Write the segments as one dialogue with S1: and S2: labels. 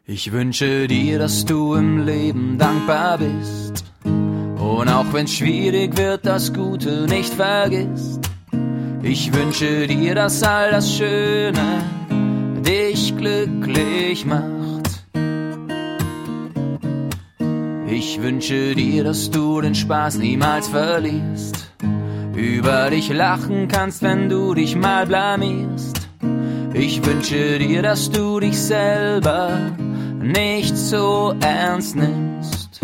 S1: Ich wünsche dir, dass du im Leben dankbar bist und auch wenn's schwierig wird, das Gute nicht vergisst. Ich wünsche dir, dass all das Schöne dich glücklich macht. Ich wünsche dir, dass du den Spaß niemals verlierst, über dich lachen kannst, wenn du dich mal blamierst. Ich wünsche dir, dass du dich selber nicht so ernst nimmst.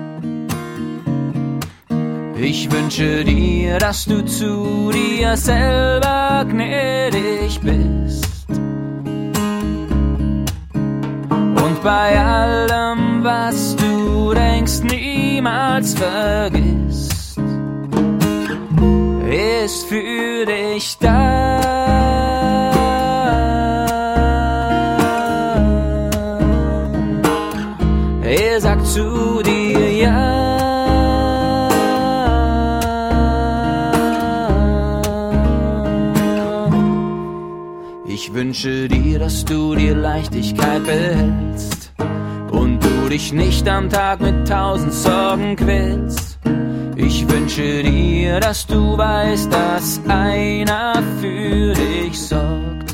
S1: Ich wünsche dir, dass du zu dir selber gnädig bist und bei allem, was du denkst, niemals vergisst. Ist für dich da. Er sagt zu dir ja. Ich wünsche dir, dass du dir Leichtigkeit behältst und du dich nicht am Tag mit 1000 Sorgen quälst. Ich wünsche dir, dass du weißt, dass einer für dich sorgt.